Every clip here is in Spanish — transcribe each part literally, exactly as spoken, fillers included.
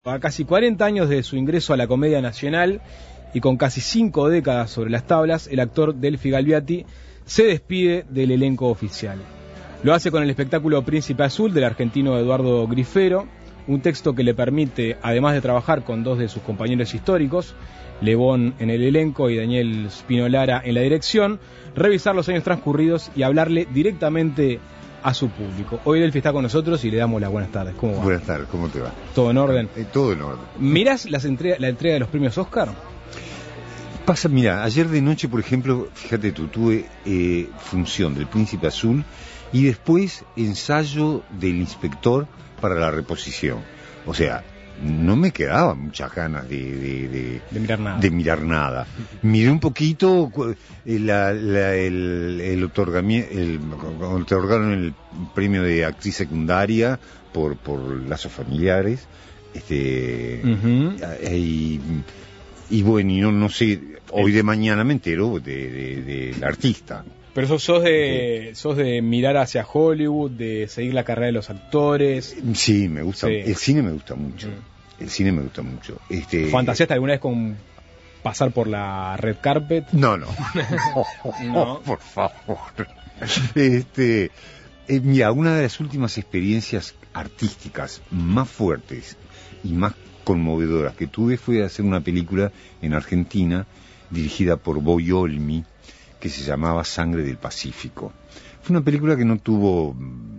A casi cuarenta años de su ingreso a la Comedia Nacional y con casi cinco décadas sobre las tablas, el actor Delfi Galviati se despide del elenco oficial. Lo hace con el espectáculo Príncipe Azul del argentino Eduardo Grifero, un texto que le permite, además de trabajar con dos de sus compañeros históricos, Lebón en el elenco y Daniel Spinolara en la dirección, revisar los años transcurridos y hablarle directamente a su público. Hoy Delfi está con nosotros y le damos las buenas tardes. ¿Cómo va? Buenas tardes, ¿cómo te va? ¿Todo en orden? Eh, todo en orden. ¿Mirás las entrega, la entrega de los premios Oscar? Pasa, mira, ayer de noche, por ejemplo, fíjate tú, tuve eh, función del Príncipe Azul y después ensayo del inspector para la reposición. O sea, no me quedaban muchas ganas de, de, de, de mirar nada. De mirar nada. Miré un poquito la, la, el, el otorgamiento, el, otorgaron el premio de actriz secundaria por, por lazos familiares, este, uh-huh. y, y bueno, y no, no sé, hoy de mañana me entero de, de, de la artista. Pero sos, sos de sí. sos de mirar hacia Hollywood, de seguir la carrera de los actores. Sí, me gusta. Sí. El cine me gusta mucho. Mm. El cine me gusta mucho. Este... ¿Fantaseaste alguna vez con pasar por la red carpet? No, no. no, por favor. Este, eh, mira, una de las últimas experiencias artísticas más fuertes y más conmovedoras que tuve fue hacer una película en Argentina dirigida por Boy Olmi, que se llamaba Sangre del Pacífico. Fue una película que no tuvo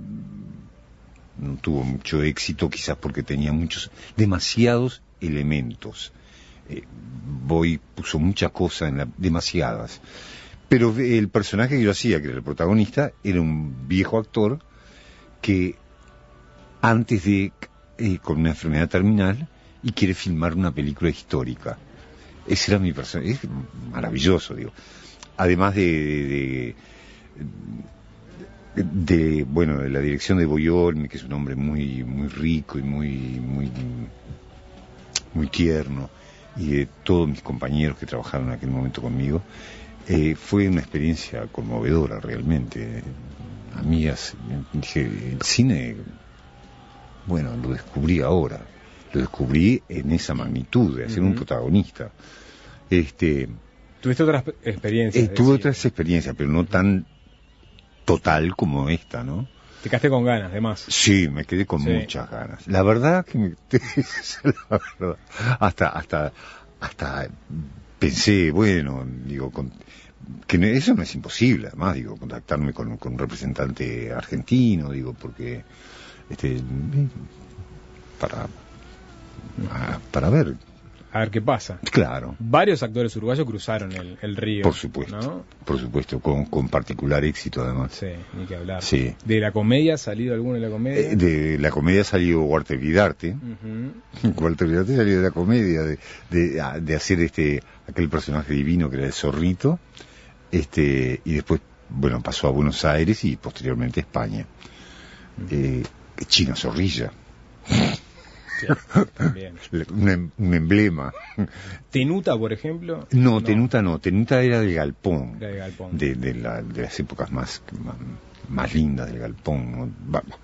no tuvo mucho éxito, quizás porque tenía muchos, demasiados elementos. Eh, Boy puso muchas cosas, en la, demasiadas. Pero el personaje que yo hacía, que era el protagonista, era un viejo actor que antes de, eh, con una enfermedad terminal, y quiere filmar una película histórica. Ese era mi personaje, es maravilloso, digo. Además de, de, de, bueno, de la dirección de Boy Olmi, que es un hombre muy, muy rico y muy, muy, muy tierno, y de todos mis compañeros que trabajaron en aquel momento conmigo, eh, fue una experiencia conmovedora realmente. A mí, dije, el cine, bueno, lo descubrí ahora, lo descubrí en esa magnitud, de ser uh-huh. un protagonista. Este... ¿Tuviste otras experiencias? Eh, tuve otras experiencias, pero no tan total como esta, ¿no? ¿Te quedaste con ganas, además? Sí, me quedé con sí. muchas ganas. La verdad que me... la verdad, hasta, hasta, hasta pensé, bueno, digo, con, que no, eso no es imposible, además, digo, contactarme con, con un representante argentino, digo, porque, este, para, para ver... A ver qué pasa. Claro. Varios actores uruguayos cruzaron el, el río. Por supuesto, ¿no? Por supuesto, con, con particular éxito además. Sí, ni que hablar. Sí. ¿De la comedia ha salido alguno de la comedia? Eh, de la comedia salió Walter Vidarte. Uh-huh. Walter Vidarte salió de la comedia, de, de, de hacer este aquel personaje divino que era el Zorrito, este y después, bueno, pasó a Buenos Aires y posteriormente a España. Uh-huh. Eh, Chino Zorrilla. Sí, también. Un, un emblema. ¿Tenuta, por ejemplo? No, no, Tenuta no. Tenuta era del Galpón. Era del Galpón. De, de, la, de las épocas más, más, más lindas del Galpón, ¿no?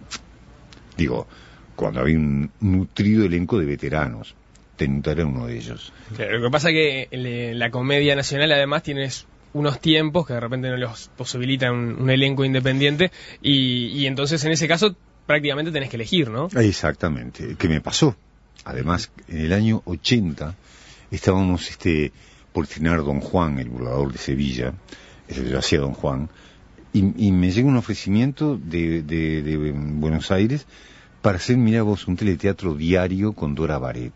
Digo, cuando había un nutrido elenco de veteranos. Tenuta era uno de ellos. Claro, lo que pasa es que en la Comedia Nacional además tienes unos tiempos que de repente no los posibilitan un, un elenco independiente y, y entonces en ese caso prácticamente tenés que elegir, ¿no? Exactamente, ¿qué me pasó? Además, en el año ochenta estábamos este, por estrenar Don Juan, el burlador de Sevilla, eso que yo hacía Don Juan, y, y me llega un ofrecimiento de, de, de Buenos Aires para hacer, mirá vos, un teleteatro diario con Dora Baret.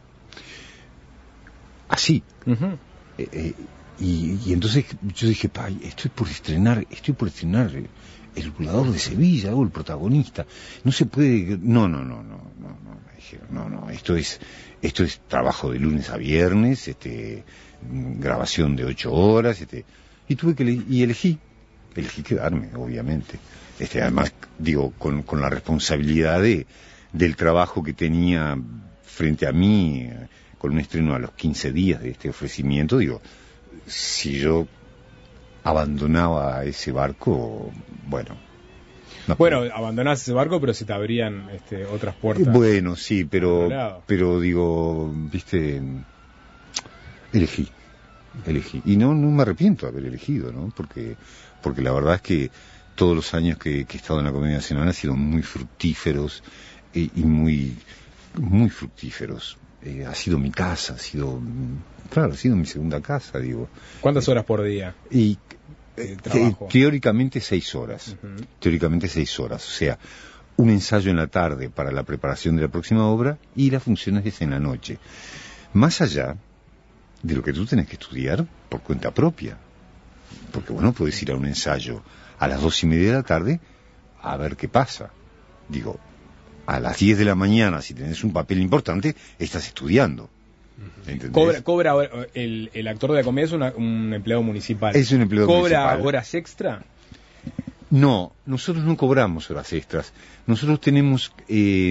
Así. Uh-huh. Eh, eh, y, y entonces yo dije, pay, estoy por estrenar, estoy por estrenar... el burlador de Sevilla, o el protagonista, no se puede, no, no, no, no, no, no, me dijeron, no, no, esto es, esto es trabajo de lunes a viernes, este, grabación de ocho horas, este, y tuve que, y elegí, elegí quedarme, obviamente, este, además, digo, con, con la responsabilidad de, del trabajo que tenía frente a mí, con un estreno a los quince días de este ofrecimiento, digo, si yo abandonaba ese barco, bueno, No bueno, puedo. abandonás ese barco, pero se te abrían este, otras puertas. Bueno, sí, pero, Lado. pero digo, viste, elegí, elegí. Y no, no me arrepiento de haber elegido, ¿no? Porque, porque la verdad es que todos los años que, que he estado en la Comedia Nacional han sido muy fructíferos y, y muy, muy fructíferos. Eh, ha sido mi casa, ha sido, claro, ha sido mi segunda casa, digo. ¿Cuántas horas por día? Y de eh, trabajo? teóricamente seis horas, Uh-huh. teóricamente seis horas, o sea, un ensayo en la tarde para la preparación de la próxima obra y las funciones es en la noche. Más allá de lo que tú tenés que estudiar por cuenta propia, porque bueno, puedes ir a un ensayo a las dos y media de la tarde a ver qué pasa. Digo, a las diez de la mañana, si tenés un papel importante, estás estudiando. ¿Entendés? Cobra, cobra el, el actor de la comedia es una, un empleado municipal. Es un empleado ¿Cobra municipal. horas extra? No, nosotros no cobramos horas extras. Nosotros tenemos eh,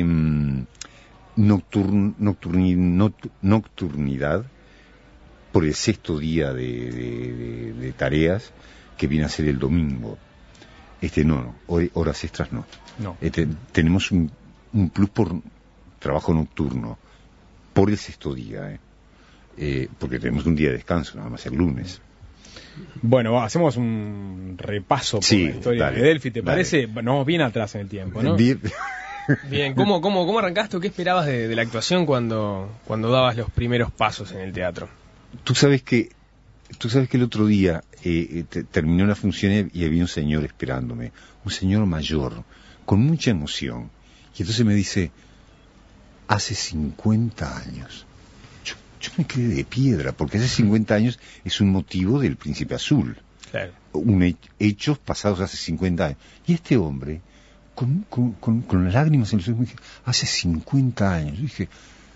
nocturn, nocturni, noct, nocturnidad por el sexto día de, de, de, de tareas que viene a ser el domingo. Este no, no, horas extras no. No. Este, tenemos un, un plus por trabajo nocturno por el sexto día, eh. Eh, porque tenemos un día de descanso, nada más el lunes. Bueno, hacemos un repaso por Sí, la historia dale, de Delphi, ¿te dale. parece? Nos vamos bien atrás en el tiempo, ¿no? Bien. Bien, ¿cómo, cómo, cómo arrancaste o qué esperabas de, de la actuación cuando, cuando dabas los primeros pasos en el teatro? Tú sabes que, tú sabes que el otro día eh, te, terminó la función y había un señor esperándome, un señor mayor, con mucha emoción. Y entonces me dice, hace cincuenta años. Yo, yo me quedé de piedra, porque hace cincuenta años es un motivo del Príncipe Azul. Claro. Un he, hechos pasados hace cincuenta años. Y este hombre, con, con, con, con lágrimas en los ojos, me dije, hace cincuenta años. Yo dije,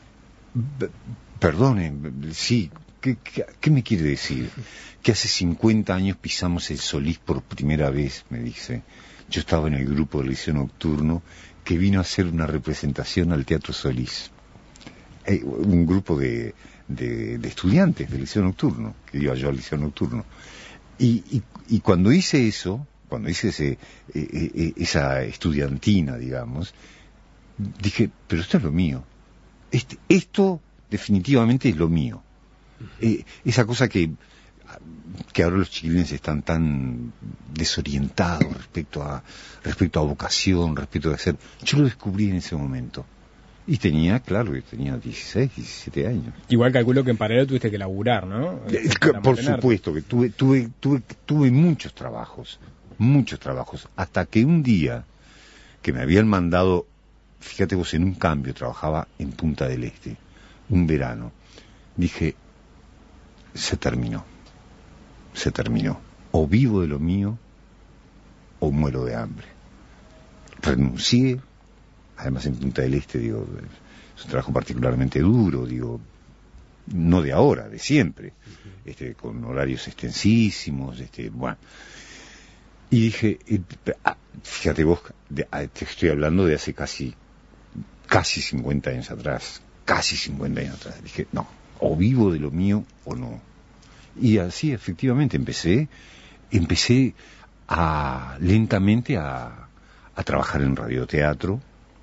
perdone, sí, ¿qué, qué, ¿qué me quiere decir? Que hace cincuenta años pisamos el Solís por primera vez, me dice. Yo estaba en el grupo del Liceo Nocturno que vino a hacer una representación al Teatro Solís. Eh, un grupo de, de, de estudiantes del Liceo Nocturno, que iba yo al Liceo Nocturno. Y, y, y cuando hice eso, cuando hice ese, eh, eh, esa estudiantina, digamos, dije, pero esto es lo mío. Este, esto definitivamente es lo mío. Eh, esa cosa que, que ahora los chiquilines están tan desorientados respecto a, respecto a vocación, respecto a hacer. Yo lo descubrí en ese momento. Y tenía, claro, que tenía dieciséis, diecisiete años. Igual calculo que en paralelo tuviste que laburar, ¿no? Eh, Para Por mantenerte. supuesto que tuve, tuve, tuve, tuve muchos trabajos, muchos trabajos, hasta que un día que me habían mandado, fíjate vos, en un cambio, trabajaba en Punta del Este, un verano, dije, se terminó, se terminó, o vivo de lo mío, o muero de hambre. Renuncié. Además en Punta del Este, digo, es un trabajo particularmente duro, digo, no de ahora, de siempre, este, con horarios extensísimos, este, bueno. Y dije, eh, ah, fíjate vos, de, ah, te estoy hablando de hace casi, casi cincuenta años atrás, casi cincuenta años atrás. Dije, no, o vivo de lo mío o no. Y así, efectivamente, empecé, empecé a, lentamente a, a trabajar en radioteatro.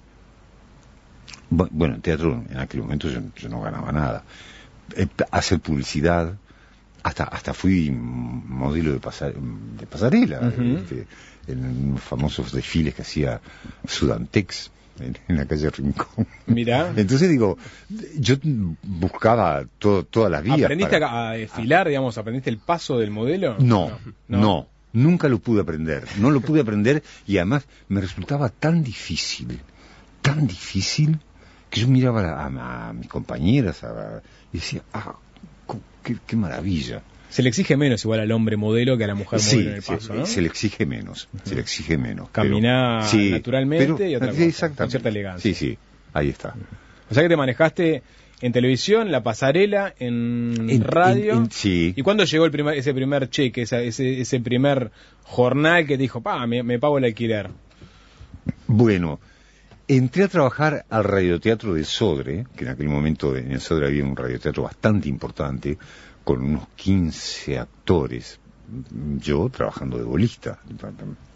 Bueno, en teatro en aquel momento yo, yo no ganaba nada. Eh, hacer publicidad, hasta hasta fui modelo de, pasar, de pasarela, uh-huh. este, en los famosos desfiles que hacía Sudantex en, en la calle Rincón. Mirá. Entonces digo, yo buscaba todo, todas las vías. ¿Aprendiste para... a desfilar, digamos, aprendiste el paso del modelo? No, no, no, no, nunca lo pude aprender, no lo pude aprender y además me resultaba tan difícil, tan difícil, que yo miraba a, a, a mis compañeras a, y decía, ah, qué, qué maravilla. Se le exige menos igual al hombre modelo que a la mujer sí, modelo en el paso, se, ¿no? se le exige menos, uh-huh. se le exige menos. Caminar pero, sí, naturalmente pero, y otra cosa, con cierta elegancia. Sí, sí, ahí está. O sea que te manejaste en televisión, la pasarela, en, en radio. En, en, sí. ¿Y cuándo llegó el primer, ese primer cheque, esa, ese, ese primer jornal que te dijo, pa, me, me pago el alquiler? Bueno, entré a trabajar al radioteatro del Sodre, que en aquel momento en el Sodre había un radioteatro bastante importante, con unos quince actores, yo trabajando de bolista.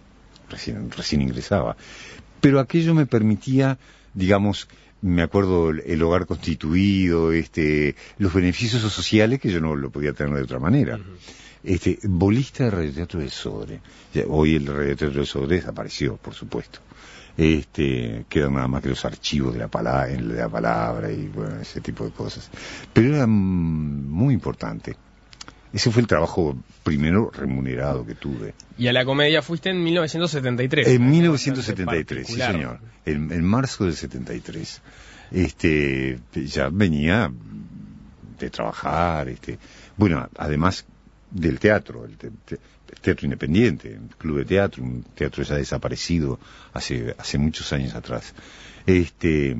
recién, recién ingresaba. Pero aquello me permitía, digamos, me acuerdo el hogar constituido, este, los beneficios sociales que yo no lo podía tener de otra manera. Uh-huh. Este, bolista de Radioteatro del Sodre. Hoy el Radioteatro del Sodre desapareció, por supuesto. Este, quedan nada más que los archivos de la palabra, de la palabra y bueno, ese tipo de cosas. Pero era muy importante. Ese fue el trabajo primero remunerado que tuve. Y a la comedia fuiste en mil novecientos setenta y tres. En mil novecientos setenta y tres, sí señor. En, en marzo del setenta y tres. Este, ya venía de trabajar, este, bueno, además del teatro, el, te, te, el teatro independiente, el club de teatro, un teatro ya desaparecido hace, hace muchos años atrás. Este,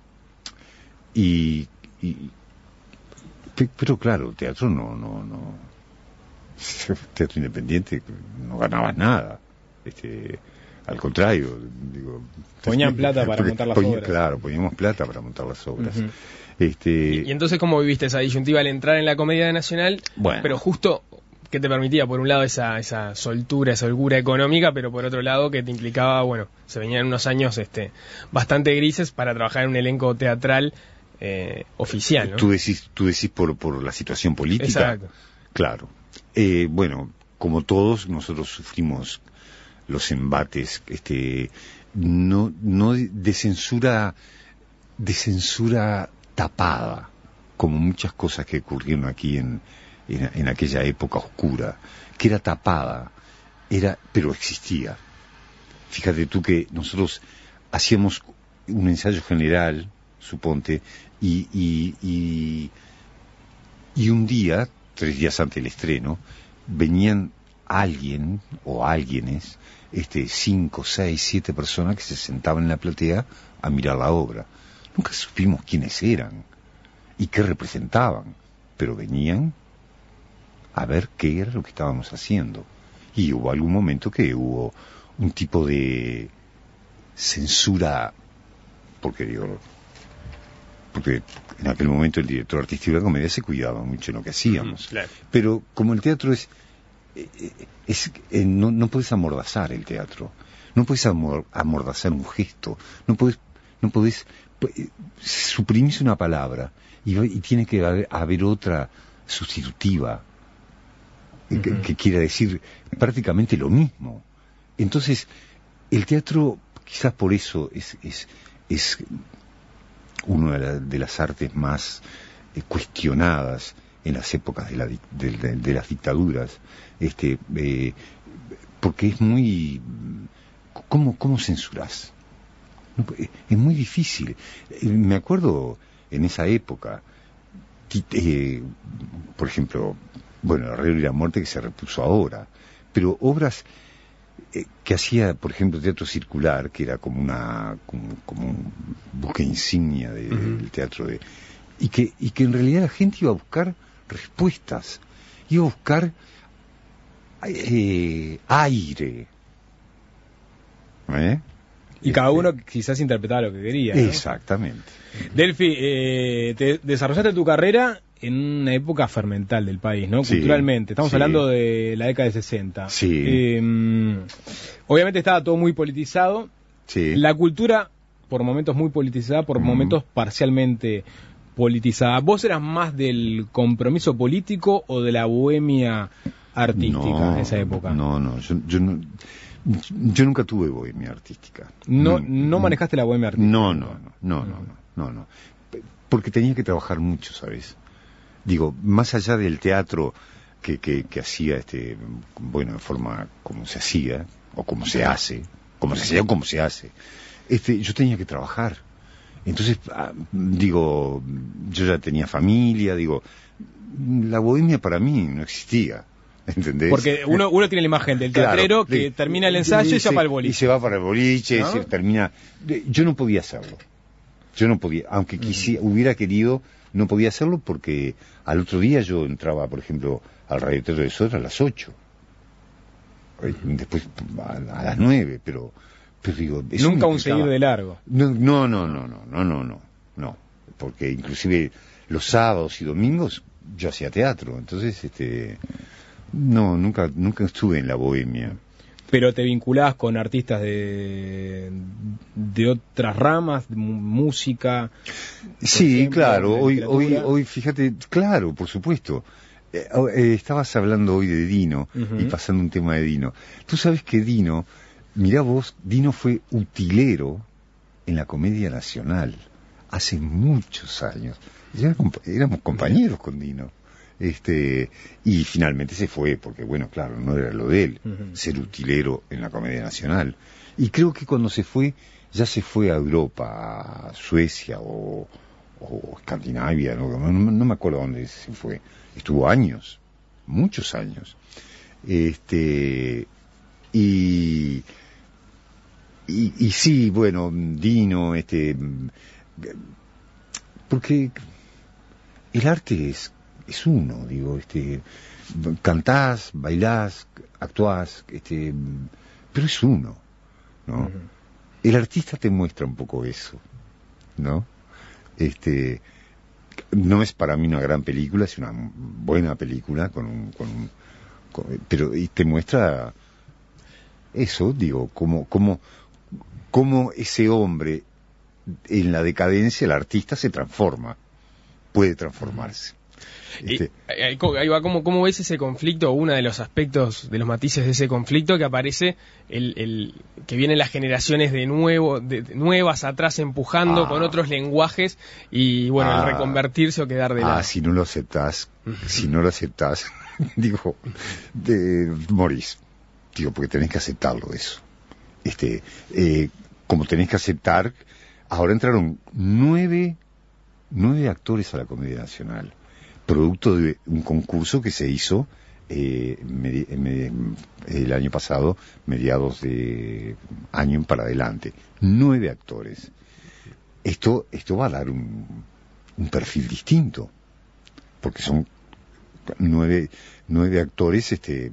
y, y pero claro, el teatro no, no, no, teatro independiente no ganabas nada, este, al contrario, digo, ponían plata para montar las poní, obras. Claro, poníamos plata para montar las obras. Uh-huh. Este, y, y entonces, ¿cómo viviste esa disyuntiva al entrar en la Comedia Nacional? Bueno. Pero justo, ¿qué te permitía? Por un lado esa, esa soltura, esa holgura económica, pero por otro lado que te implicaba, bueno, se venían unos años este, bastante grises para trabajar en un elenco teatral Eh, oficial, ¿no? Tú decís, tú decís por, por la situación política. Exacto. Claro. Eh, bueno, como todos, nosotros sufrimos los embates, este, no, no de censura, de censura tapada, como muchas cosas que ocurrieron aquí en, en, en aquella época oscura, que era tapada, era, pero existía. Fíjate tú que nosotros hacíamos un ensayo general, suponte, y, y, y, y un día, tres días antes del estreno, venían alguien o alguienes, este, cinco, seis, siete personas que se sentaban en la platea a mirar la obra. Nunca supimos quiénes eran y qué representaban, pero venían a ver qué era lo que estábamos haciendo. Y hubo algún momento que hubo un tipo de censura, porque digo, porque en aquel momento el director artístico de la comedia se cuidaba mucho en lo que hacíamos. Claro. Pero como el teatro es, es, es no, no puedes amordazar el teatro, no puedes amor, amordazar un gesto, no puedes, no puedes, suprimís una palabra y, y tiene que haber, haber otra sustitutiva uh-huh. que, que quiera decir prácticamente lo mismo. Entonces, el teatro, quizás por eso es, es, es una de, la, de las artes más eh, cuestionadas en las épocas de, la, de, de, de las dictaduras, este, eh, porque es muy, ¿cómo, cómo censurás? Es muy difícil. Me acuerdo en esa época, eh, por ejemplo, bueno, el Rey de la Muerte que se repuso ahora, pero obras eh, que hacía, por ejemplo, Teatro Circular, que era como una como, como un buque insignia de, uh-huh. del teatro de, y que y que en realidad la gente iba a buscar respuestas, iba a buscar eh, aire, ¿eh? Y este, cada uno quizás interpretaba lo que quería, ¿no? Exactamente. Delphi, eh, te desarrollaste tu carrera en una época fermental del país, ¿no? Sí, culturalmente. Estamos sí. hablando de la década de sesenta. Sí. Eh, obviamente estaba todo muy politizado. Sí. La cultura, por momentos muy politizada, por mm. momentos parcialmente politizada. ¿Vos eras más del compromiso político o de la bohemia artística no, en esa época? No, no, yo, yo no... Yo nunca tuve bohemia artística. No, no, no manejaste la bohemia artística. No, no, no, no, no, no, no, no. Porque tenía que trabajar mucho, ¿sabes? Digo, más allá del teatro que, que, que hacía, este, bueno, de forma como se hacía, o como se hace, como se hacía o como se hace, este, yo tenía que trabajar. Entonces, digo, yo ya tenía familia, digo, la bohemia para mí no existía. ¿Entendés? Porque uno, uno tiene la imagen del teatrero, claro, que de, termina el ensayo y, y se va para el boliche. Y se va para el boliche, ¿no? Se termina... Yo no podía hacerlo. Yo no podía, aunque quisiera, uh-huh. hubiera querido, no podía hacerlo porque al otro día yo entraba, por ejemplo, al Radioteatro de Sodre a las ocho. Uh-huh. Después a, a las nueve, pero... pero digo, nunca un seguir de largo. No, no, no, no, no, no, no, no, no. Porque inclusive los sábados y domingos yo hacía teatro, entonces, este... No, nunca nunca estuve en la bohemia. Pero te vinculás con artistas de, de otras ramas, de música. Sí, ejemplo, claro, hoy, hoy, literatura. hoy, fíjate, claro, por supuesto. Eh, eh, estabas hablando hoy de Dino, Uh-huh. y pasando un tema de Dino. Tú sabes que Dino, mirá vos, Dino fue utilero en la Comedia Nacional hace muchos años. Ya éramos compañeros con Dino. Este, y finalmente se fue, porque bueno, claro, no era lo de él, uh-huh. ser utilero en la Comedia Nacional. Y creo que cuando se fue, ya se fue a Europa, a Suecia o, o Escandinavia, ¿no? No, no me acuerdo dónde se fue. Estuvo años, muchos años. Este, y, y, y sí, bueno, Dino, este, porque el arte es, es uno, digo, este, cantás, bailás, actuás, este, pero es uno, ¿no? Uh-huh. El artista te muestra un poco eso, ¿no? Este, no es para mí una gran película, es una buena película, con un, con un, con, pero y te muestra eso, digo, como, como, como ese hombre en la decadencia, el artista se transforma, puede transformarse. Este... Y, ahí va, ¿cómo, ¿cómo ves ese conflicto? Uno de los aspectos, de los matices de ese conflicto, que aparece, el, el que vienen las generaciones de nuevo, de, de nuevas atrás empujando ah. con otros lenguajes, y bueno, ah. el reconvertirse o quedar de lado. Ah, si no lo aceptás, si no lo aceptás, digo, de, morís, digo, porque tenés que aceptarlo eso. Este, eh, como tenés que aceptar, ahora entraron nueve, nueve actores a la Comedia Nacional, producto de un concurso que se hizo eh, medi- medi- el año pasado, mediados de año para adelante. Nueve actores. Esto, esto va a dar un, un perfil distinto, porque son nueve, nueve actores, este,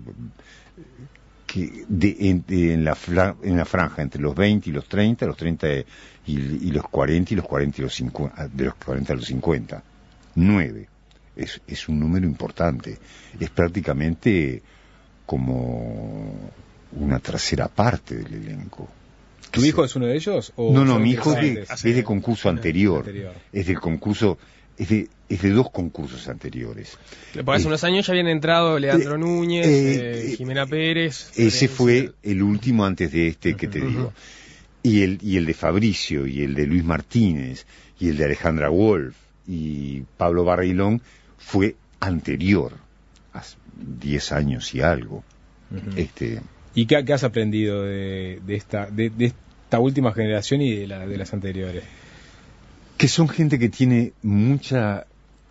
que de, en, de, en, la fra, en la franja entre los veinte y los treinta, los treinta y, y los cuarenta y los cuarenta y los cincuenta, de los cuarenta a los cincuenta. Nueve. Es, es un número importante. Es prácticamente como una tercera parte del elenco. ¿Tu hijo es uno de ellos? ¿O no, no, mi hijo es de, es de concurso anterior. anterior. Es del concurso, es de, es de dos concursos anteriores. Por hace eh, unos años ya habían entrado Leandro eh, Núñez, eh, eh, Jimena Pérez. Ese fue el último antes de este que te uh-huh. digo. Y el, y el de Fabricio, y el de Luis Martínez, y el de Alejandra Wolf, y Pablo Barrilón, fue anterior, hace diez años y algo. Uh-huh. Este, ¿Y qué, qué has aprendido de, de, esta, de, de esta última generación y de, la, de las anteriores? Que son gente que tiene mucha,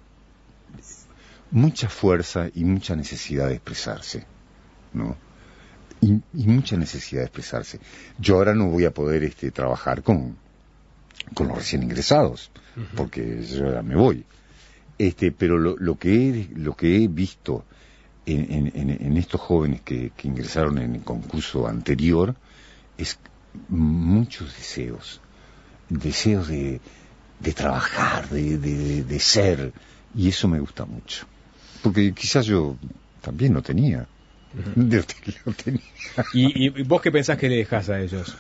mucha fuerza y mucha necesidad de expresarse, ¿no? Y, y mucha necesidad de expresarse. Yo ahora no voy a poder este, trabajar con, con los recién ingresados, uh-huh. porque yo ahora me voy. Este, pero lo, lo que he, lo que he visto en, en, en estos jóvenes que, que ingresaron en el concurso anterior es muchos deseos, deseos de, de trabajar, de, de, de ser, y eso me gusta mucho, porque quizás yo también lo tenía. Uh-huh. Lo tenía, lo tenía. ¿Y, ¿Y vos qué pensás que le dejás a ellos?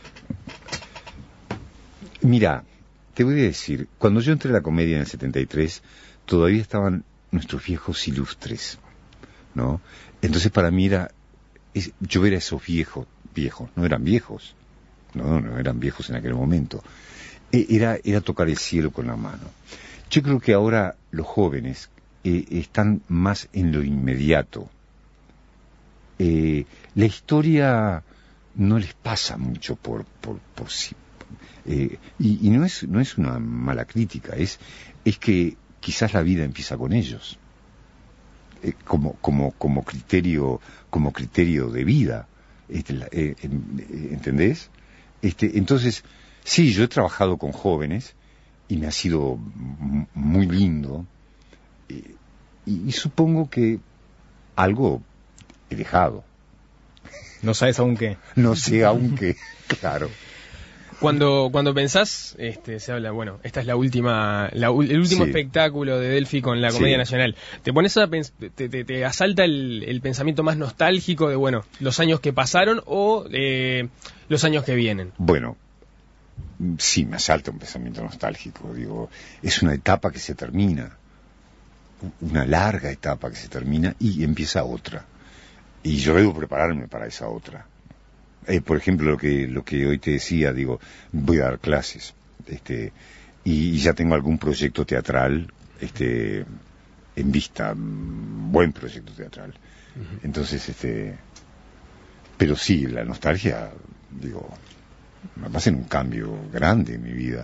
Mira, te voy a decir, cuando yo entré a la comedia en el setenta y tres, todavía estaban nuestros viejos ilustres, ¿no? Entonces para mí era, es, yo ver a esos viejos, viejos, no eran viejos, no, no eran viejos en aquel momento, e, era, era tocar el cielo con la mano. Yo creo que ahora los jóvenes eh, están más en lo inmediato. Eh, la historia no les pasa mucho por, por, por sí. Eh, y, y no es, no es una mala crítica, es, es que quizás la vida empieza con ellos, eh, como, como, como criterio, como criterio de vida, este, eh, eh, ¿entendés? Este, entonces, sí, yo he trabajado con jóvenes y me ha sido m- muy lindo, eh, y, y supongo que algo he dejado. No sabes aún qué. No sé aún qué, claro. Cuando cuando pensás, este, se habla, bueno, esta es la última, la, el último Sí. espectáculo de Delphi con la Comedia Sí. Nacional. ¿Te pones a pens- te, te, te asalta el, el pensamiento más nostálgico de, bueno, los años que pasaron o eh, los años que vienen? Bueno, sí, me asalta un pensamiento nostálgico. Digo, es una etapa que se termina, una larga etapa que se termina y empieza otra. Y yo debo prepararme para esa otra. Eh, por ejemplo, lo que lo que hoy te decía, digo, voy a dar clases, este, y, y ya tengo algún proyecto teatral, este, en vista, mm, buen proyecto teatral. Uh-huh. Entonces, este, pero sí, la nostalgia, digo, me va a hacer un cambio grande en mi vida.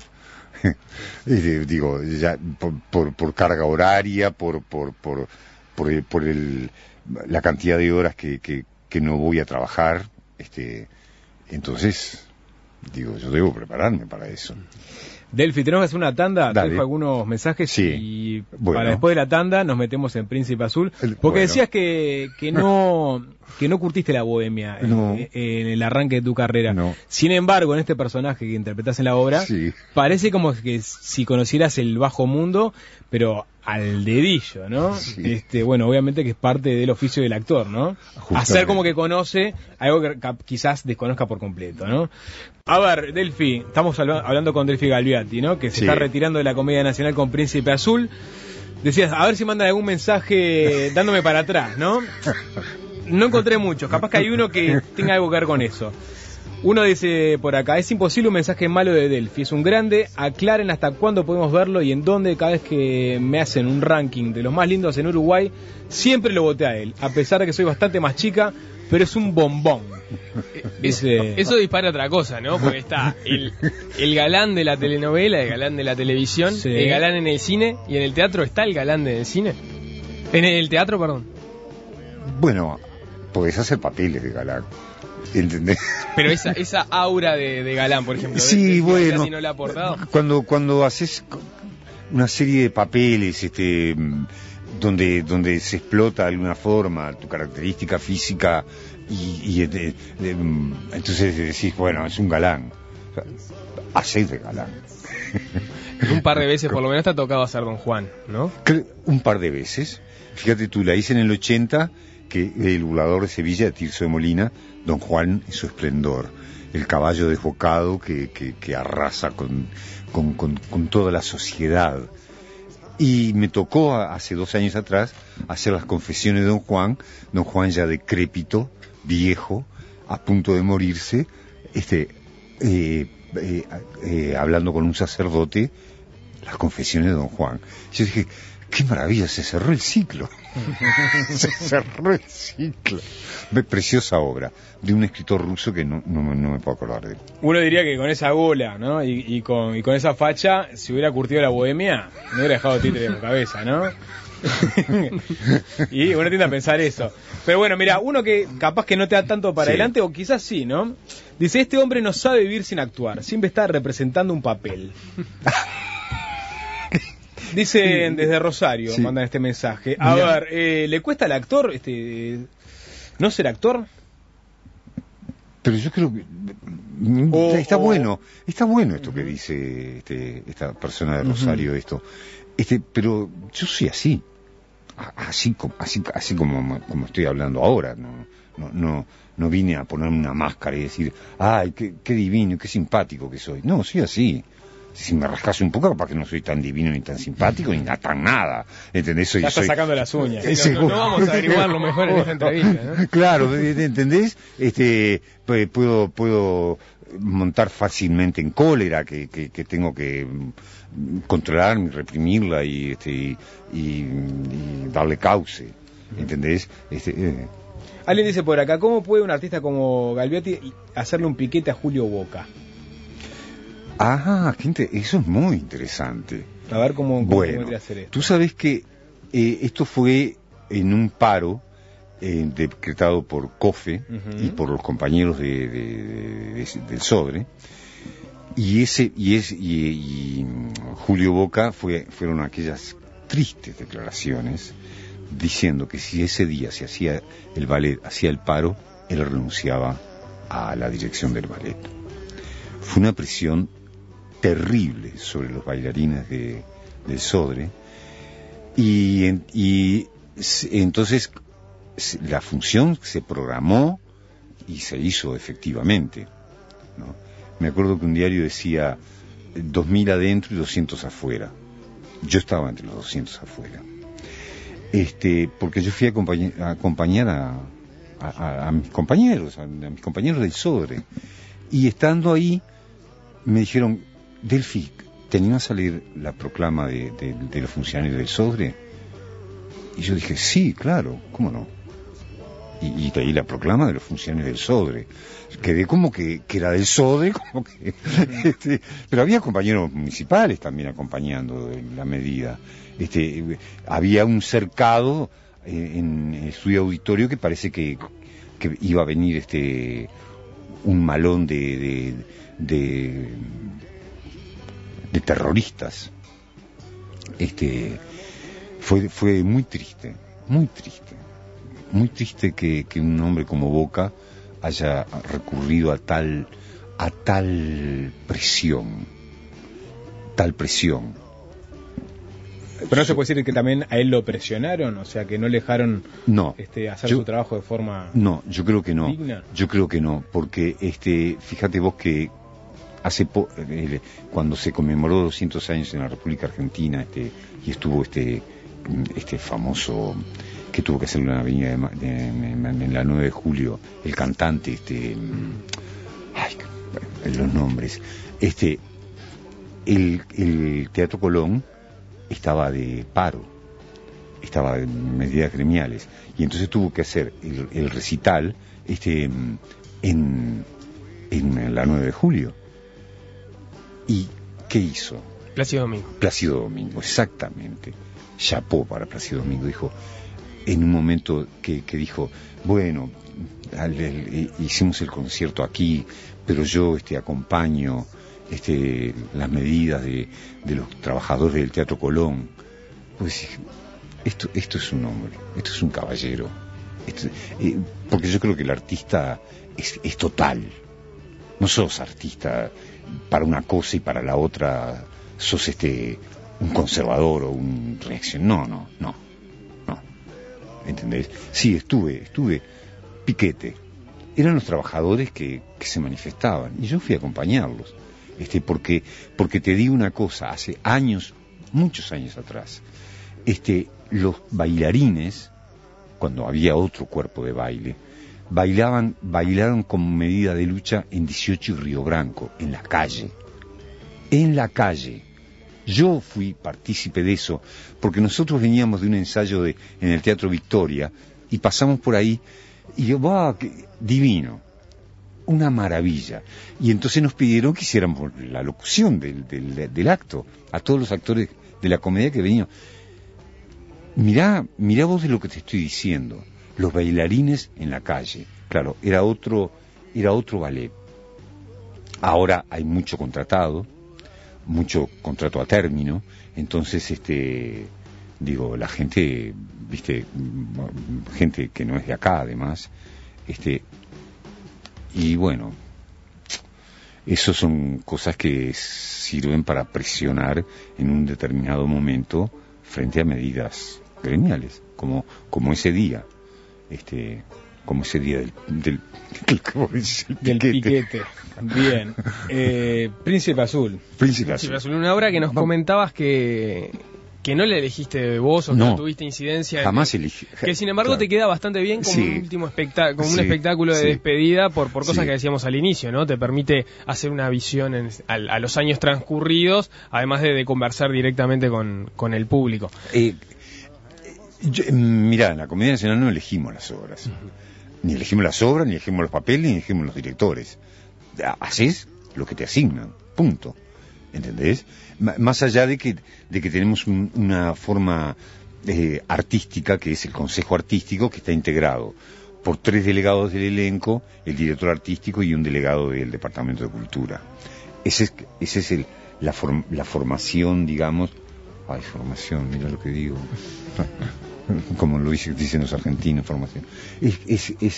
este, digo, ya por, por, por carga horaria, por por por por el, por el la cantidad de horas que, que, que no voy a trabajar, este, entonces, digo, yo debo prepararme para eso. Delphi, tenemos que hacer una tanda, Dale. te dejo algunos mensajes Sí. y Bueno. para después de la tanda nos metemos en Príncipe Azul, porque Bueno. decías que, que no que no curtiste la bohemia en- No. en, en el arranque de tu carrera. No. Sin embargo, en este personaje que interpretás en la obra, Sí. parece como que si conocieras el bajo mundo, pero al dedillo, ¿no? Sí. Este, bueno, obviamente que es parte del oficio del actor, ¿no? Justamente. Hacer como que conoce algo que cap- quizás desconozca por completo, ¿no? A ver, Delphi, estamos habla- hablando con Delphi Galviati, ¿no? Que se Sí. está retirando de la Comedia Nacional con Príncipe Azul. Decías, a ver si mandan algún mensaje dándome para atrás, ¿no? No encontré muchos, capaz que hay uno que tenga algo que ver con eso. Uno dice por acá, es imposible un mensaje malo de Delphi, es un grande, aclaren hasta cuándo podemos verlo y en dónde. Cada vez que me hacen un ranking de los más lindos en Uruguay, siempre lo voté a él, a pesar de que soy bastante más chica, pero es un bombón. Dice, Eso dispara otra cosa, ¿no? Porque está el, el galán de la telenovela, el galán de la televisión, Sí. el galán en el cine, y en el teatro está el galán del cine. En el teatro, perdón. Bueno, podés hacer papeles de galán, ¿entendés? Pero esa esa aura de, de galán, por ejemplo. Sí, de- de- bueno. casi no la ha aportado. Cuando cuando haces una serie de papeles, este, donde donde se explota de alguna forma tu característica física y, y de- de- entonces decís, bueno, es un galán. O sea, hacés de galán. Un par de veces por lo menos te ha tocado hacer Don Juan, ¿no? Cre- Un par de veces. Fíjate tú, la hice en el ochenta, que el volador de Sevilla de Tirso de Molina, Don Juan en su esplendor, el caballo desbocado que, que, que arrasa con, con, con, con toda la sociedad. Y me tocó a- hace dos años atrás hacer las confesiones de Don Juan, Don Juan ya decrépito, viejo, a punto de morirse, este, eh, eh, eh, hablando con un sacerdote, las confesiones de Don Juan. Yo dije, qué maravilla, se cerró el ciclo. Se cerró el ciclo. Ve, preciosa obra de un escritor ruso que no, no, me- no me puedo acordar de él. uno diría que con esa gola, ¿no? Y, y con, y con esa facha, si hubiera curtido la bohemia, no hubiera dejado títere en la cabeza, ¿no? Y uno tiende a pensar eso. Pero bueno, mira, uno que capaz que no te da tanto para Sí. adelante, o quizás sí, ¿no? Dice, este hombre no sabe vivir sin actuar, siempre está representando un papel. Dicen desde Rosario, Sí. mandan este mensaje. A Mirá. ver, eh, ¿le cuesta al actor este no ser actor? Pero yo creo que mm, O- está o- bueno, está bueno esto que dice este, esta persona de Rosario, esto. Este, pero yo soy así, A- así, co- así, así como, como estoy hablando ahora. No, no, no, no vine a ponerme una máscara y decir, ay, qué, qué divino, qué simpático que soy. No, soy así. Si me rascase un poco, capaz que no soy tan divino ni tan simpático ni na- tan nada. ¿Entendés? Soy, Ya está soy- sacando las uñas. Eh, Sí, no, no- no vamos a averiguarlo mejor en esta entrevista, ¿no? Claro, ¿entendés? Este, pu- puedo, puedo montar fácilmente en cólera, que, que, que tengo que mm, controlarme, reprimirla y, este, y, y- y darle cauce, ¿entendés? Este, eh, Alguien dice por acá, ¿cómo puede un artista como Galviati hacerle un piquete a Julio Boca? ah, qué inte- eso es muy interesante. A ver cómo, cómo Bueno, podría hacer esto. tú sabes que eh, esto fue en un paro eh, decretado por COFE Ujú. y por los compañeros de, de- de- de- del Sodre, y ese y es y, y, mm, Julio Boca fue fueron aquellas tristes declaraciones diciendo que si ese día se hacía el ballet, hacía el paro, él renunciaba a la dirección del ballet. fue una presión terrible sobre los bailarines de, del Sodre, y, y entonces la función se programó y se hizo efectivamente, ¿no? Me acuerdo que un diario decía dos mil adentro y doscientos afuera. Yo estaba entre los doscientos afuera, este, porque yo fui a acompañar a, acompañar a, a, a mis compañeros, a, a mis compañeros del Sodre, y estando ahí me dijeron: Delfi, ¿te animas a salir la proclama de, de, de los funcionarios del Sodre? Y yo dije: sí, claro, ¿cómo no? Y, y leí la proclama de los funcionarios del Sodre. Quedé como que, que era del Sodre, como que, este, pero había compañeros municipales también acompañando en la medida. Este, había un cercado eh, en el estudio auditorio que parece que, que iba a venir este un malón de, de, de, de terroristas. Este, fue, fue muy triste, muy triste. Muy triste que, que un hombre como Boca haya recurrido a tal a tal presión, tal presión. Pero no se puede decir que también a él lo presionaron, o sea, que no le dejaron no, este, hacer yo, su trabajo de forma no, yo creo que no, digna. Yo creo que no, porque este, fíjate vos que hace po eh, cuando se conmemoró doscientos años en la República Argentina, este, y estuvo este este famoso que tuvo que hacer una avenida de, de, de, en la nueve de julio, el cantante, este, ay, los nombres, este, el, el Teatro Colón estaba de paro, estaba en medidas gremiales, y entonces tuvo que hacer el, el recital, este, en, en la nueve de julio. ¿Y qué hizo? Plácido Domingo. Plácido Domingo, exactamente. Chapó para Plácido Domingo, dijo, en un momento que, que dijo, bueno, al, al, hicimos el concierto aquí, pero yo este, acompaño este, las medidas de, de los trabajadores del Teatro Colón. Pues esto, esto es un hombre, esto es un caballero. Esto, eh, porque yo creo que el artista es, es total. No sos artista para una cosa y para la otra sos este un conservador o un reacción. No, no, no. ¿Entendés? Sí, estuve, estuve, piquete. Eran los trabajadores que, que se manifestaban y yo fui a acompañarlos. Este, porque, porque te digo una cosa, hace años, muchos años atrás, este, los bailarines, cuando había otro cuerpo de baile, bailaban, bailaron como medida de lucha en dieciocho y Río Branco, en la calle. En la calle. Yo fui partícipe de eso, porque nosotros veníamos de un ensayo de, en el Teatro Victoria, y pasamos por ahí, y yo, va, divino, una maravilla. Y entonces nos pidieron que hiciéramos la locución del, del, del acto, a todos los actores de la comedia que venían. Mirá, mirá vos de lo que te estoy diciendo, los bailarines en la calle. Claro, era otro, era otro ballet. Ahora hay mucho contratado, mucho contrato a término, entonces este digo, la gente, viste, gente que no es de acá además, este, y bueno, esas son cosas que sirven para presionar en un determinado momento frente a medidas gremiales, como, como ese día, este, como ese día del, del, del, del piquete. Bien. Eh, Príncipe Azul. Príncipe, Príncipe Azul. Azul. Una obra que nos comentabas que, que no le elegiste vos o que no, no tuviste incidencia. Jamás en, elegí. Que sin embargo claro. te queda bastante bien como sí. un último espectáculo, como sí. un espectáculo de sí. despedida por, por cosas sí. que decíamos al inicio, ¿no? Te permite hacer una visión en, a, a los años transcurridos, además de, de conversar directamente con, con el público. Eh, Yo, mirá, en la Comedia Nacional no elegimos las obras. Uh-huh. Ni elegimos las obras, ni elegimos los papeles, ni elegimos los directores. Haces lo que te asignan, punto. ¿Entendés? M- más allá de que, de que tenemos un, una forma eh, artística, que es el Consejo Artístico, que está integrado por tres delegados del elenco, el director artístico y un delegado del Departamento de Cultura. Ese es, ese es el, la, form, la formación, digamos... Ay, formación, mira lo que digo. Como lo dicen los argentinos, formación. Es, es, es,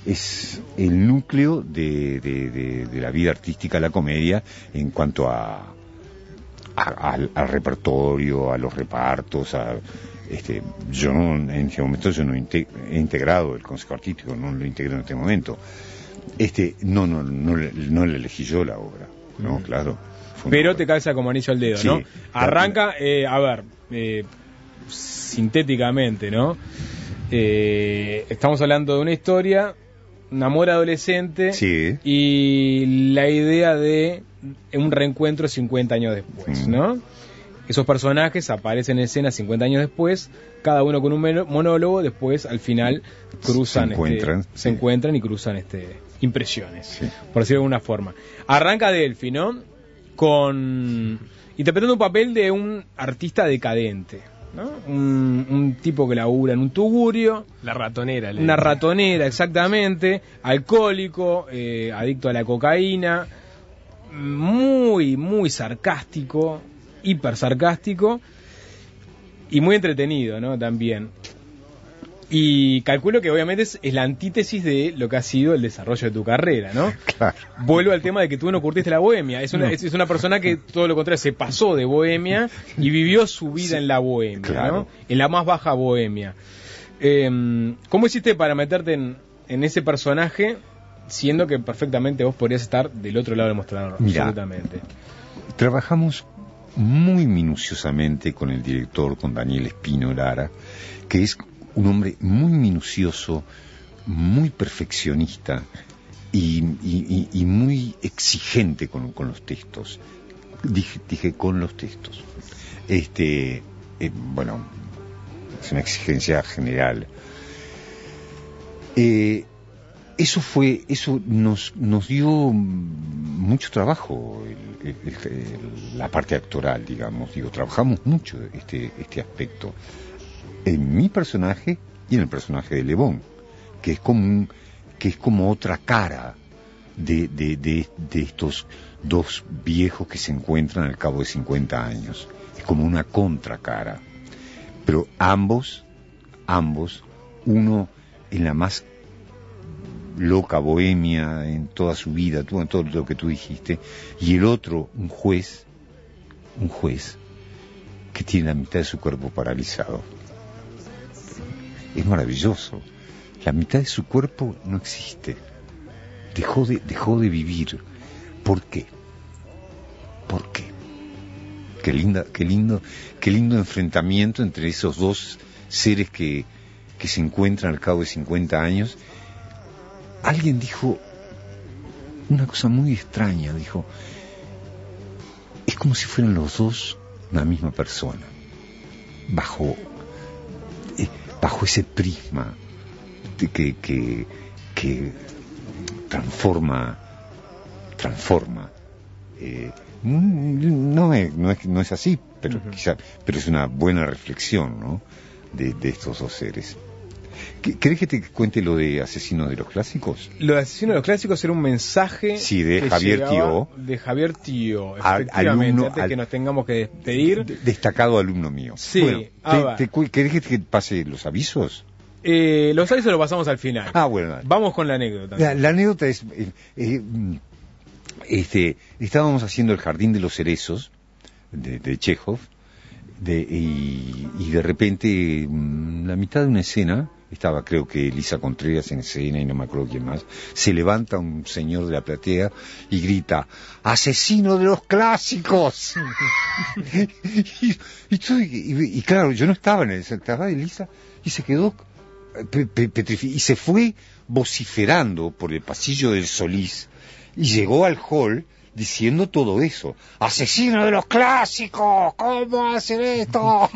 es el núcleo de, de, de, de la vida artística, la comedia, en cuanto a, a al, al repertorio, a los repartos, a este yo no, en este momento yo no he integrado el consejo artístico, no lo integro en este momento. Este, no, no, no, no le elegí yo la obra, no, claro. Pero te calza como anillo al dedo, sí, ¿no? Arranca, eh, a ver, eh, sintéticamente, ¿no? Eh, estamos hablando de una historia, un amor adolescente, sí, y la idea de un reencuentro cincuenta años después, ¿no? Esos personajes aparecen en escena cincuenta años después, cada uno con un monólogo, después al final cruzan, se encuentran, este, se encuentran y cruzan este, impresiones, sí, por decirlo de alguna forma. Arranca Delphi, ¿no? Con interpretando un papel de un artista decadente, ¿no? Un, un tipo que labura en un tugurio, la ratonera, una ratonera, exactamente, alcohólico, eh, adicto a la cocaína, muy, muy sarcástico, hiper sarcástico y muy entretenido, ¿no? También. Y calculo que obviamente es, es la antítesis de lo que ha sido el desarrollo de tu carrera, ¿no? Claro. Vuelvo al tema de que tú no curtiste la bohemia. Es una, No. es, es una persona que todo lo contrario, se pasó de bohemia y vivió su vida sí, en la bohemia, claro, ¿no? En la más baja bohemia. Eh, ¿Cómo hiciste para meterte en, en ese personaje, siendo que perfectamente vos podrías estar del otro lado del mostrador? Mirá, absolutamente. Trabajamos muy minuciosamente con el director, con Daniel Espino Lara, que es un hombre muy minucioso, muy perfeccionista y, y, y muy exigente con, con los textos. Dije, dije con los textos. Este, eh, bueno, es una exigencia general. Eh, eso fue, eso nos, nos dio mucho trabajo, el, el, el, la parte actoral, digamos. Digo, trabajamos mucho este, este aspecto. En mi personaje y en el personaje de Le Bon, que es como un, que es como otra cara de, de, de, de estos dos viejos que se encuentran al cabo de cincuenta años. Es como una contracara. Pero ambos, ambos, uno en la más loca bohemia en toda su vida, todo, todo lo que tú dijiste, y el otro, un juez, un juez que tiene la mitad de su cuerpo paralizado. Es maravilloso. La mitad de su cuerpo no existe. Dejó de, dejó de vivir. ¿Por qué? ¿Por qué? Qué linda, qué lindo, qué lindo enfrentamiento entre esos dos seres que, que se encuentran al cabo de cincuenta años. Alguien dijo una cosa muy extraña, dijo, es como si fueran los dos una misma persona, bajo eh, bajo ese prisma de que, que, que transforma, transforma. Eh, no, es, no, es, no es así, pero uh-huh. quizá, pero es una buena reflexión, ¿no? de, de estos dos seres. ¿Querés que te cuente lo de Asesinos de los Clásicos? Lo de Asesinos de los Clásicos era un mensaje sí, de Javier Thió. De Javier Thió, efectivamente, alumno, antes al, que nos tengamos que despedir. De, destacado alumno mío. Sí. Bueno, ah, te, te, ¿querés que te pase los avisos? Eh, los avisos los pasamos al final. Ah, bueno. Dale. Vamos con la anécdota. La, la anécdota es... Eh, eh, este, estábamos haciendo El Jardín de los Cerezos, de, de Chekhov, de, y, y de repente, la mitad de una escena... Estaba creo que Elisa Contreras en escena y no me acuerdo quién más. Se levanta un señor de la platea y grita, ¡asesino de los clásicos! y, y, y, y claro, yo no estaba en el, estaba Elisa y se quedó pe, pe, petrificada y se fue vociferando por el pasillo del Solís y llegó al hall diciendo todo eso. ¡Asesino de los clásicos! ¿Cómo hacen esto?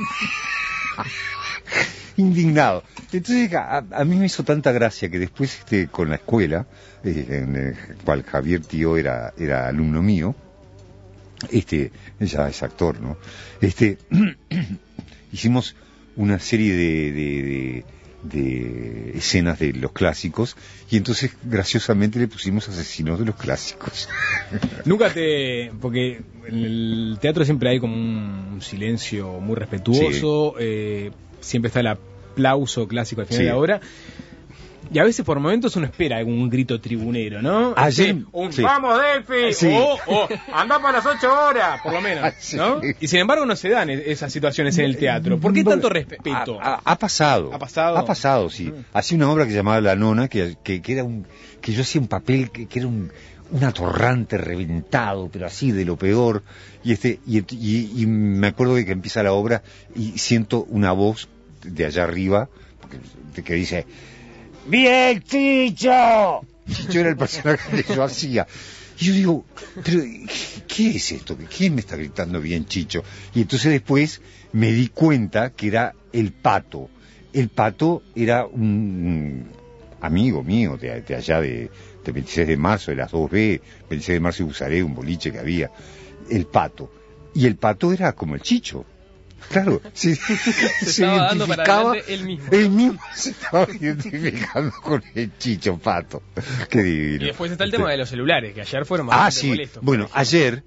Indignado. Entonces a, a mí me hizo tanta gracia que después este, con la escuela, eh, en el cual Javier Thió era, era alumno mío, este, ya es actor, ¿no? Este, hicimos una serie de, de, de, de escenas de los clásicos y entonces graciosamente le pusimos Asesinos de los Clásicos. Nunca te... porque en el teatro siempre hay como un silencio muy respetuoso, sí. eh, siempre está el aplauso clásico al final sí. de la obra. Y a veces por momentos uno espera algún grito tribunero, ¿no? Ayer, sí, un sí. ¡vamos, Delphi! Sí. O, o ¡andá para las ocho horas! Por lo menos, Sí. ¿no? Y sin embargo no se dan esas situaciones en el teatro. ¿Por qué tanto respeto? Ha, ha, ha pasado. ¿Ha pasado? Ha pasado, sí. Mm. Hacía una obra que se llamaba La Nona, que, que, que era un... que yo hacía un papel que, que era un... un atorrante reventado, pero así de lo peor, y este y, y, y me acuerdo de que empieza la obra y siento una voz de allá arriba que, que dice: ¡Bien, Chicho! Chicho era el personaje que yo hacía. Y yo digo, pero ¿qué es esto? ¿Quién me está gritando bien, Chicho? Y entonces después me di cuenta que era el Pato. El Pato era un amigo mío de, de allá de, de veintiséis de marzo, de las dos B, veintiséis de marzo y Busaré, un boliche que había. El Pato. Y el Pato era como el Chicho. Claro, se, se, se se estaba dando para adelante él mismo. Él mismo se estaba identificando con el Chicho Pato. Qué divino. Y después está el tema de los celulares, que ayer fueron Ah, bastante sí. molestos. Bueno, ayer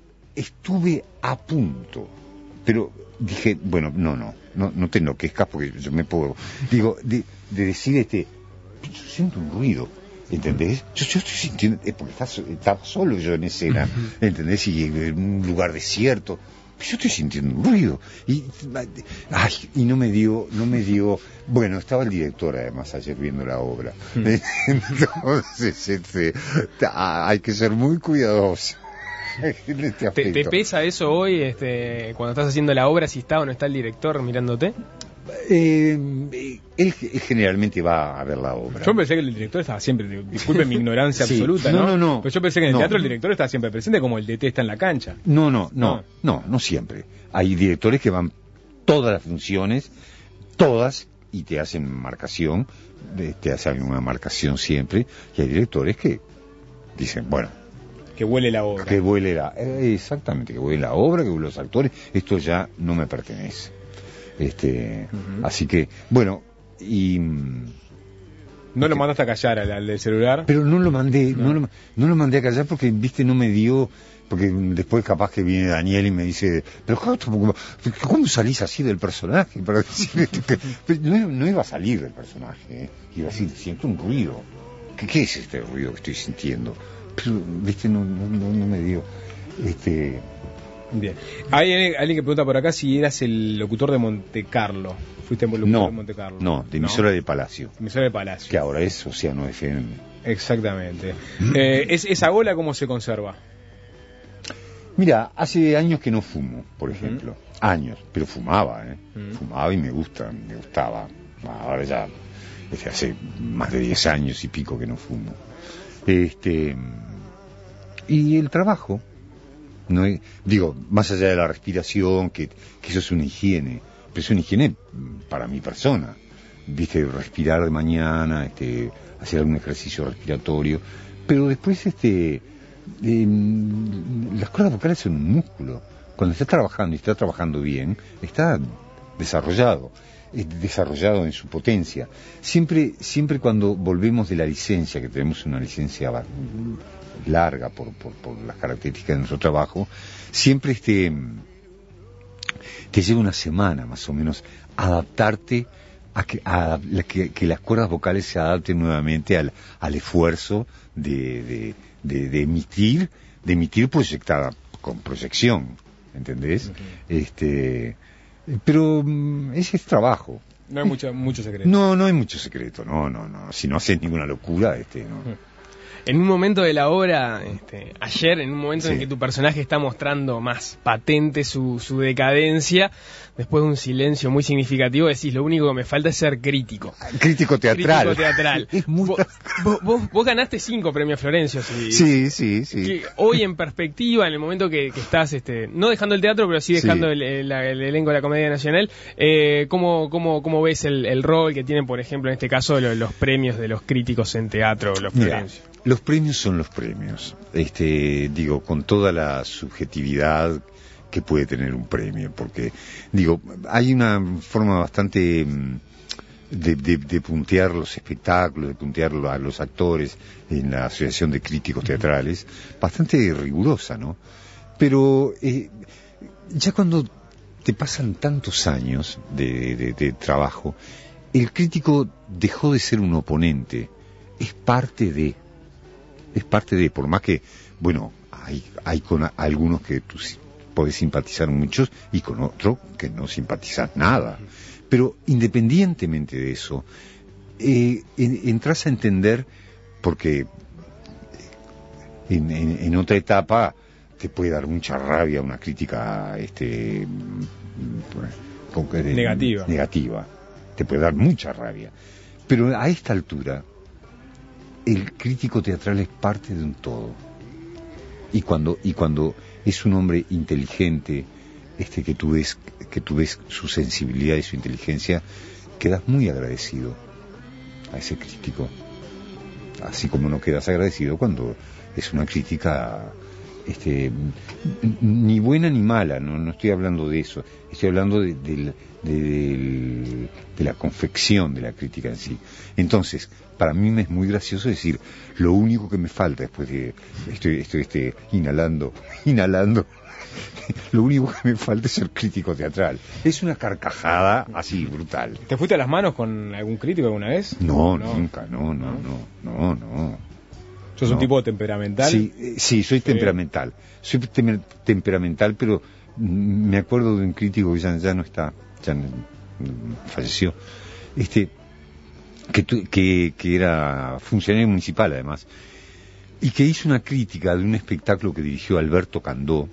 estuve a punto, pero dije, bueno, no, no, no, no te enloquezcas porque yo me puedo. Digo, de, de decir este, yo siento un ruido. ¿Entendés? Yo, yo estoy sintiendo, eh, porque estaba, estaba solo yo en escena, ¿entendés? Y en un lugar desierto. Yo estoy sintiendo un ruido y ay, y no me dio no me dio bueno, estaba el director además ayer viendo la obra. Entonces este, hay que ser muy cuidadoso en este ¿Te, ¿Te pesa eso hoy, este, cuando estás haciendo la obra, si está o no está el director mirándote? Eh, él, él generalmente va a ver la obra. Yo pensé que el director estaba siempre, disculpen mi ignorancia sí. absoluta, no, ¿no? no, no. Pero yo pensé que en el no. teatro el director está siempre presente como el D T está en la cancha. No, no, no, no, no, no siempre. Hay directores que van todas las funciones, todas, y te hacen marcación, te hacen una marcación siempre, y hay directores que dicen, bueno, que huele la obra. Que huele la, eh, exactamente, que huele la obra, que huele los actores, esto ya no me pertenece. Este, uh-huh. Así que, bueno, y... ¿No lo mandaste a callar al, al del celular? Pero no lo mandé, no. no, lo, no lo mandé a callar porque, viste, no me dio... Porque después capaz que viene Daniel y me dice, pero ¿cómo, cómo salís así del personaje? Para decir que, no, no iba a salir del personaje, ¿eh? Iba a decir, siento un ruido. ¿Qué, qué es este ruido que estoy sintiendo? Pero, viste, no, no, no, no me dio... Este... Bien. Hay alguien que pregunta por acá si eras el locutor de Monte Carlo. ¿Fuiste el locutor no, de Monte Carlo? No, de emisora ¿No? de Palacio. Emisora de Palacio. Que ahora es Océano F M. Exactamente. eh, ¿es, ¿Esa gola cómo se conserva? Mira, hace años que no fumo, por ejemplo. Uh-huh. Años, pero fumaba, ¿eh? Uh-huh. Fumaba y me gusta, me gustaba. Ahora ya, desde hace más de diez años y pico que no fumo. Este, y el trabajo. No es, digo, más allá de la respiración, que, que eso es una higiene, pero es una higiene para mi persona, viste, respirar de mañana, este, hacer algún ejercicio respiratorio, pero después, este, eh, las cuerdas vocales son un músculo, cuando está trabajando y está trabajando bien, está desarrollado, eh, desarrollado en su potencia. Siempre, siempre cuando volvemos de la licencia, que tenemos una licencia larga por, por, por las características de nuestro trabajo, siempre este, te lleva una semana más o menos adaptarte a que, a la, que, que las cuerdas vocales se adapten nuevamente al, al esfuerzo de, de, de, de emitir, de emitir proyectada con proyección, ¿entendés? Okay. Este, pero ese es trabajo. No hay mucho, mucho secreto. No, no hay mucho secreto, no, no, no. Si no haces ninguna locura, este, no. Uh-huh. En un momento de la obra, este, ayer, en un momento sí. en que tu personaje está mostrando más patente su, su decadencia, después de un silencio muy significativo, decís, lo único que me falta es ser crítico. Crítico teatral. Crítico teatral. Muy... Vos, vos, vos ganaste cinco premios Florencio. Si, sí, sí, sí. Que hoy, en perspectiva, en el momento que, que estás, este, no dejando el teatro, pero sí dejando sí. El, el, el elenco de la Comedia Nacional, eh, ¿cómo, cómo, ¿cómo ves el, el rol que tienen, por ejemplo, en este caso, los, los premios de los críticos en teatro, los Florencio? Los premios son los premios, este, digo, con toda la subjetividad que puede tener un premio, porque, digo, hay una forma bastante de, de, de puntear los espectáculos, de puntear a los actores en la Asociación de Críticos Teatrales, bastante rigurosa, ¿no? Pero eh, ya cuando te pasan tantos años de, de, de trabajo, el crítico dejó de ser un oponente, es parte de, es parte de, por más que, bueno, hay, hay con a, algunos que tú podés simpatizar muchos y con otros que no simpatizas nada, pero independientemente de eso, eh, en, entras a entender, porque en, en, en otra etapa te puede dar mucha rabia una crítica este negativa. negativa, te puede dar mucha rabia, pero a esta altura el crítico teatral es parte de un todo, y cuando y cuando es un hombre inteligente, este que tú ves que tú ves su sensibilidad y su inteligencia, quedas muy agradecido a ese crítico, así como no quedas agradecido cuando es una crítica este ni buena ni mala, no no estoy hablando de eso, estoy hablando de, de, de, de, de la confección de la crítica en sí. Entonces, para mí me es muy gracioso decir, lo único que me falta después de estoy estoy este inhalando inhalando lo único que me falta es ser crítico teatral. Es una carcajada así brutal. ¿Te fuiste a las manos con algún crítico alguna vez? No, no. nunca, no, no, no, no, no. ¿Sos no. un tipo temperamental? Sí, eh, sí, soy temperamental. Soy tem temperamental, pero me acuerdo de un crítico que ya, ya no está, ya no, falleció, este, que, que, que era funcionario municipal además, y que hizo una crítica de un espectáculo que dirigió Alberto Candó,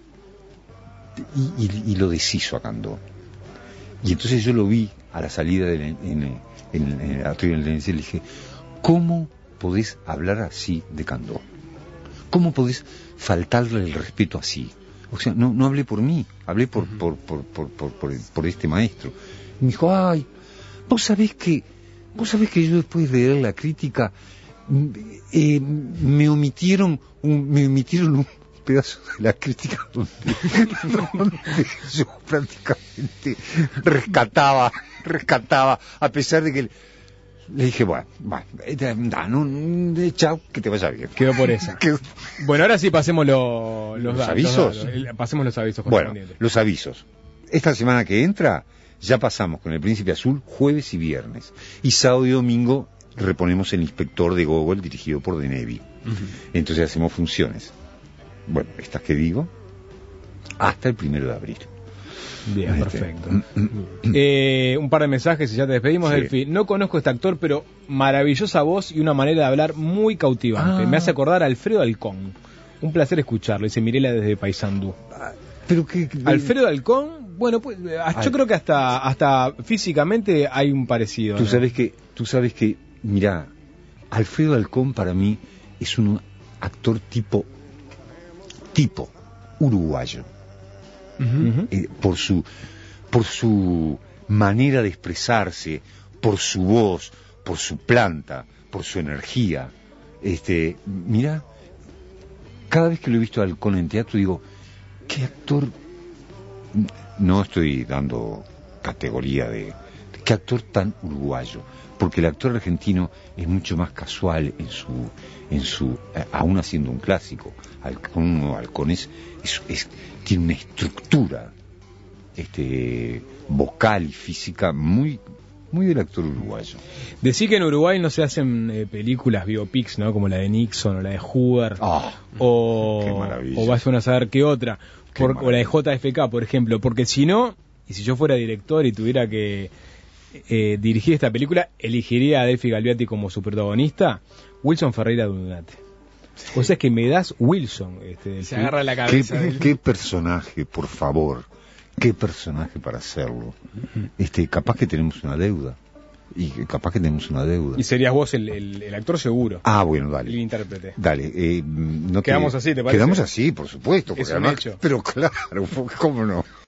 y, y, y lo deshizo a Candó. Y entonces yo lo vi a la salida de la, en, en, en, en el atrio y le dije, ¿cómo podés hablar así de Candó? ¿Cómo podés faltarle el respeto así? O sea, no, no hablé por mí, hablé por, uh-huh. por, por, por, por, por, por este maestro. Y me dijo, ay, vos sabés que, vos sabés que yo después de leer la crítica, eh, me omitieron un, me omitieron un pedazo de la crítica donde, donde yo prácticamente rescataba, rescataba, a pesar de que le dije, bueno, bueno, no, no, chao, que te vaya bien. Quedó por esa. Quedó... Bueno, ahora sí pasemos lo, los, los datos, avisos. Los, los, pasemos los avisos Bueno, correspondientes. los avisos. Esta semana que entra, ya pasamos con El Príncipe Azul jueves y viernes. Y sábado y domingo reponemos El Inspector de Gogol, dirigido por Denevi. Uh-huh. Entonces hacemos funciones. Bueno, estas que digo, hasta el primero de abril. Bien, este, perfecto. eh, un par de mensajes y ya te despedimos, sí. Delphi. No conozco a este actor, pero maravillosa voz y una manera de hablar muy cautivante. Ah. Me hace acordar a Alfredo Alcón. Un placer escucharlo, dice Mirela desde Paysandú. Ah, pero que, Alfredo Alcón, bueno, pues yo Al... creo que hasta hasta físicamente hay un parecido. Tú ¿no? sabes que, tú sabes que, mirá, Alfredo Alcón para mí es un actor tipo, tipo uruguayo. Uh-huh. eh, por su por su manera de expresarse, por su voz, por su planta, por su energía. Este, mira, cada vez que lo he visto a Alcón en teatro digo, qué actor. No estoy dando categoría de, de qué actor tan uruguayo, porque el actor argentino es mucho más casual en su en su eh, aún haciendo un clásico. Alcón, Alcón es, es, es tiene una estructura este vocal y física muy muy del actor uruguayo. Decir que en Uruguay no se hacen eh, películas biopics, ¿no? Como la de Nixon o la de Hoover, oh, o qué maravilla. o vayan a saber qué otra, qué por, o la de J F K, por ejemplo, porque si no, y si yo fuera director y tuviera que eh, dirigir esta película, elegiría a Delphi Galviati como su protagonista, Wilson Ferreira Dunate. O sea, es que me das Wilson. Este, Se agarra la cabeza. ¿Qué, qué personaje, por favor? ¿Qué personaje para hacerlo? Este, capaz que tenemos una deuda. Y capaz que tenemos una deuda. Y serías vos el, el, el actor seguro. Ah, bueno, dale. El intérprete. Dale. Eh, no Quedamos te... así, ¿te parece? Quedamos así, por supuesto. Es un además, hecho. Pero claro, ¿cómo no?